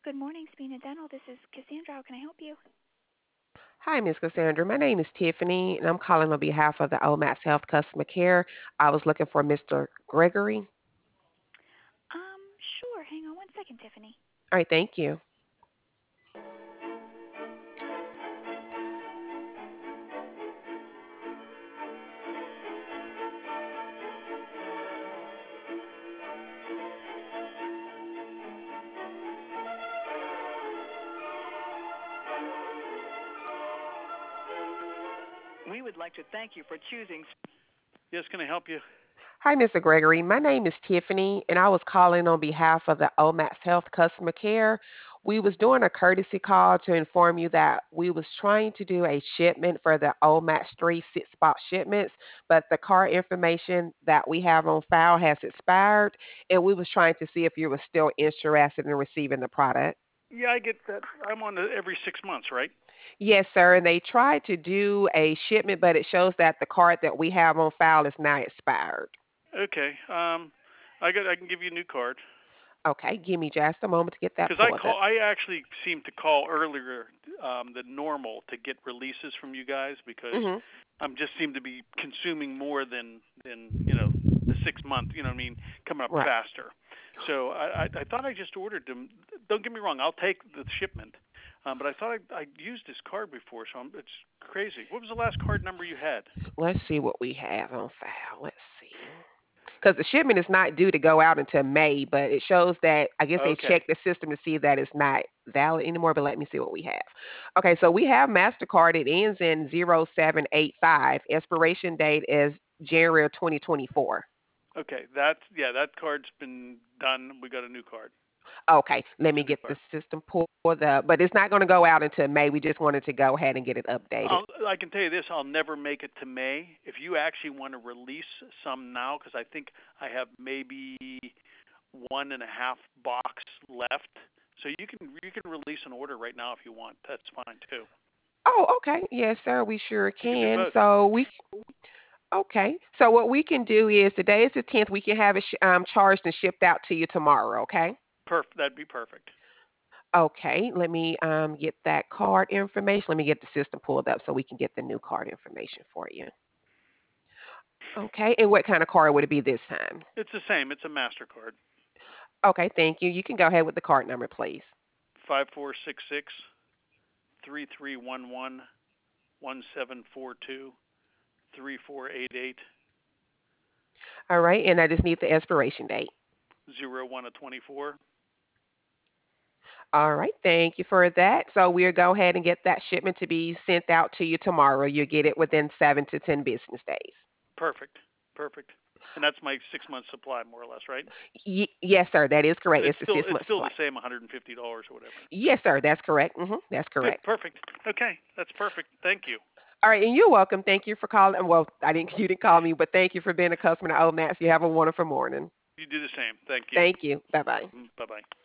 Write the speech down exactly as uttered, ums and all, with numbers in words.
Good morning, Spina Dental. This is Cassandra. How can I help you? Hi, Miss Cassandra. My name is Tiffany, and I'm calling on behalf of the Omax Health Customer Care. I was looking for Mister Gregory. Um, sure. Hang on one second, Tiffany. All right, thank you. We would like to thank you for choosing. Yes, can I help you? Hi, Mister Gregory. My name is Tiffany, and I was calling on behalf of the Omax Health Customer Care. We was doing a courtesy call to inform you that we was trying to do a shipment for the Omax three six box shipments, but the card information that we have on file has expired, and we was trying to see if you were still interested in receiving the product. Yeah, I get that. I'm on the every six months, right? Yes, sir. And they tried to do a shipment, but it shows that the card that we have on file is now expired. Okay. Um, I got. I can give you a new card Okay, give me just a moment to get that because I pulled call. up. I actually seem to call earlier um, than normal to get releases from you guys because Hmm. I'm just seem to be consuming more than than you know the six month. You know what I mean? Coming up Right. faster. So I, I, I thought I just ordered them. Don't get me wrong. I'll take the shipment. Um, but I thought I, I used this card before, so I'm, it's crazy. What was the last card number you had? Let's see what we have on file. Let's see. Because the shipment is not due to go out until May, but it shows that I guess they Okay. checked the system to see that it's not valid anymore. But let me see what we have. Okay, so we have MasterCard. It ends in zero seven eight five. Expiration date is January of twenty twenty-four. Okay. That's yeah, that card's been done. We got a new card. Okay, let It's me a new get the card. system pulled up, but it's not going to go out until May. We just wanted to go ahead and get it updated. I'll, I can tell you this, I'll never make it to May. If you actually want to release some now, because I think I have maybe one and a half box left, so you can you can release an order right now if you want. That's fine too. Oh, okay. Yes, sir. We sure We can do can. both. So we okay. So what we can do is today is the tenth. We can have it sh- um, charged and shipped out to you tomorrow. Okay. Perf, that'd be perfect. Okay. Let me um, get that card information. Let me get the system pulled up so we can get the new card information for you. Okay. And what kind of card would it be this time? It's the same. It's a Mastercard. Okay. Thank you. You can go ahead with the card number, please. Five four six six three three one one one seven four two three four eight eight All right. And I just need the expiration date. zero one of twenty four. All right, thank you for that. So we'll go ahead and get that shipment to be sent out to you tomorrow. You'll get it within seven to ten business days. Perfect. Perfect. And that's my six month supply, more or less, right? Y- yes, sir, that is correct. And it's It's the still six it's month still supply. the same, one hundred fifty dollars or whatever. Yes, sir, that's correct. Hmm, that's Good. correct. Perfect. Okay, that's perfect. Thank you. All right, and you're welcome. Thank you for calling. Well, I didn't. You didn't call me, but thank you for being a customer to Old Max. You have a wonderful morning. You do the same. Thank you. Thank you. Bye bye. Bye bye.